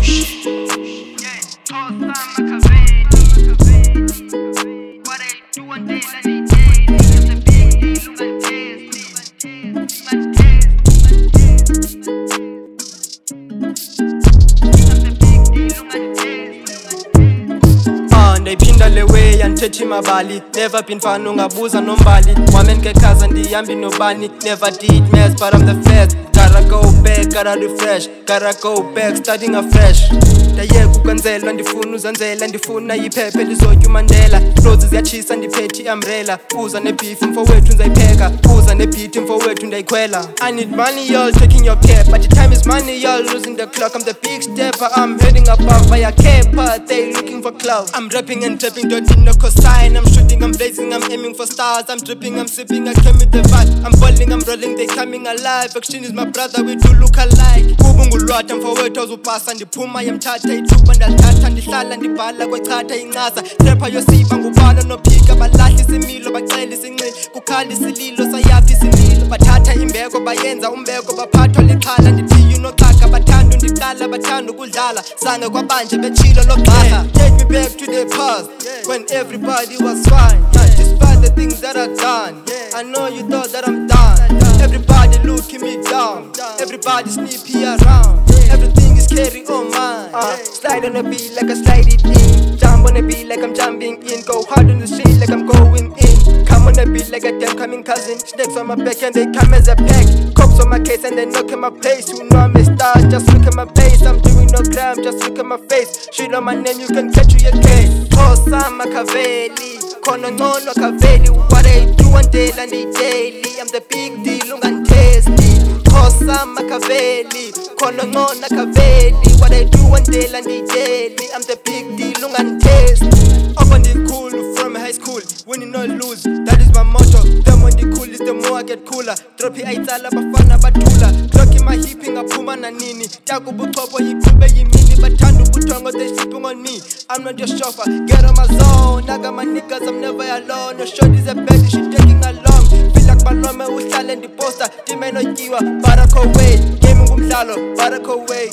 Ndayiphinda le way andithethi mabali. Never been fun ungabuza nombali. Wami ngekhaza ndiyambi nobani. Never did mess but I'm the first. Gotta go back, gotta refresh. Gotta go back, starting afresh. Ndayeka ukwenzelwa ndifuna uzenzela. Ndifuna iphephe lizotya uMandela. Roads ziyatshisa ndiphethe i-umbrella. Uza nebeef mfowethu ndizayipheka. Uza nebeat mfowethu ndayikhwela. I need money y'all taking your care. But the time is money y'all losing the clock. I'm the big stepper, I'm heading above by a caper. They looking for clout. I'm rapping and trapping, don't need no cosign. I'm shooting, I'm blazing, I'm aiming for stars. I'm dripping, I'm sipping, I came with the vibe. I'm falling, I'm rolling, they coming alive. Action is my brother, we do look alike. Kubungulwatha mfowethu awuzupasa. Ndiphuma yemthatha ithuba ndalithatha. Ndihlala ndibhala kwechatha incaza. Trapper yosiba ngubalo nophika. Balahla isimilo bacela isinxili. Kukhala isililo sayaphi isimilo. Bathatha imbeko bayenza umbeko. Baphathwa lixhala ndithiya unoxaka. Bathanda undiqala bathanda ukudlala. Zange kwabanje betshilo logxarha. Take me back to the past when everybody was fine. Despite the things that I've done, I know you thought that I'm done. Everybody looking me down. Everybody sneaky around. Everything is carry on mine. Slide on the beat like I slide it in. Jump on the beat like I'm jumping in. Go hard on the street like I'm going in. Come on the beat like a damn coming cousin. Snakes on my back and they come as a pack. Cops on my case and they knock in my place. You know I'm a star, just look at my face. I'm doing no crime, just look at my face. Shit on my name, you can catch your case. Khosa Machiavelli, khona ngcono Kaveli. What I do one day and daily. I'm the big deal, ungantesti. Khosa Machiavelli, khona ngcono Kaveli. What I do one day and daily. I'm the big deal, ungantesti. Up on the cool from high school, winning or lose, that is my motto. The more the cool is, the more I get cooler. Drop ayitsala bafana batula. Clock in my hip ngaphuma nanini. Taku buchopho yiqhube yimini. Bathanda ubuthongo, they sleeping on me. I'm not your chauffeur, get on my zone. I got my niggas, I'm never alone. No short is a bed, she taking along. Feel like Balome, uhlala ndiposta. Dimeno kiwa, barak away. Gaming umdlalo, barak away.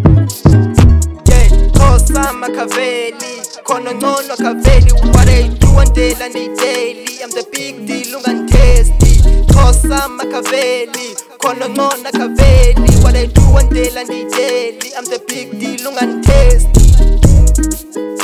Khosa Machiavelli, khona ngcono Kaveli. What I do one day and daily. I'm the big deal, ungantesti. Khosa Machiavelli, khona ngcono Kaveli. What I do one day and daily. I'm the big deal, ungantesti.